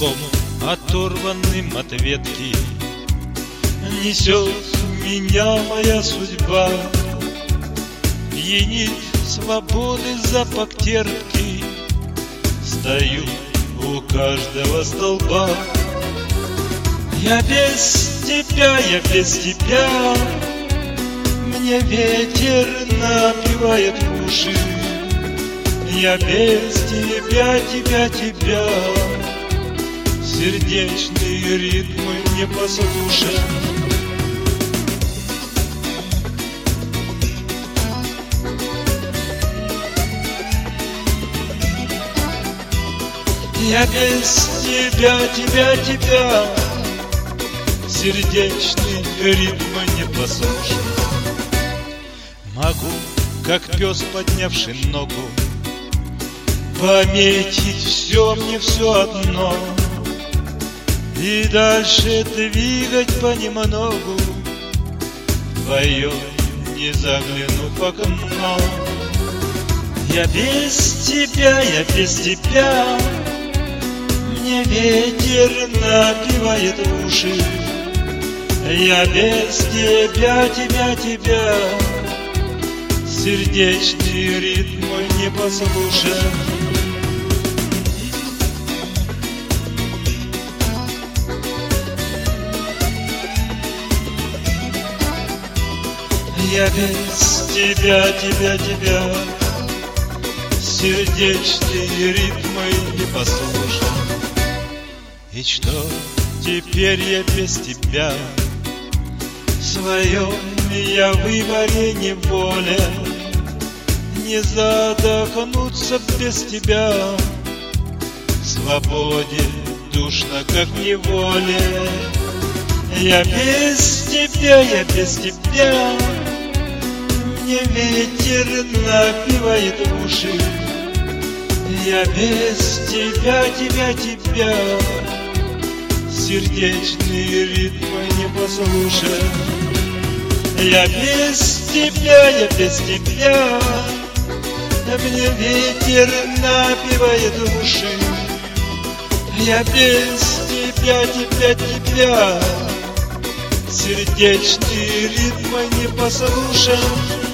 куском, оторванным от ветки, несет меня моя судьба. Пьянит свободы запах терпкий, стою у каждого столба. Я без тебя, я без тебя, мне ветер напевает в уши. Я без тебя, тебя, тебя, сердечные ритмы не послушать. Я без тебя, тебя, тебя, сердечные ритмы не послушать. Могу, как пес, поднявший ногу, пометить все, мне все одно, и дальше двигать понемногу, вдвоем, не заглянув в окно. Я без тебя, я без тебя, мне ветер напевает в уши. Я без тебя, тебя, тебя, сердечный ритм мой не послушай. Я без тебя, тебя, тебя, сердечный ритм мой не послушай. И что теперь я без тебя? В своем я выборе неволе, не задохнуться без тебя. В свободе душно, как в неволе. Я без тебя, я без тебя, мне ветер напевает в уши. Я без тебя, тебя, тебя, сердечные ритмы не послушай. Я без тебя, я без тебя, мне ветер напевает в уши. Я без тебя, тебя, тебя, сердечные ритмы не послушай.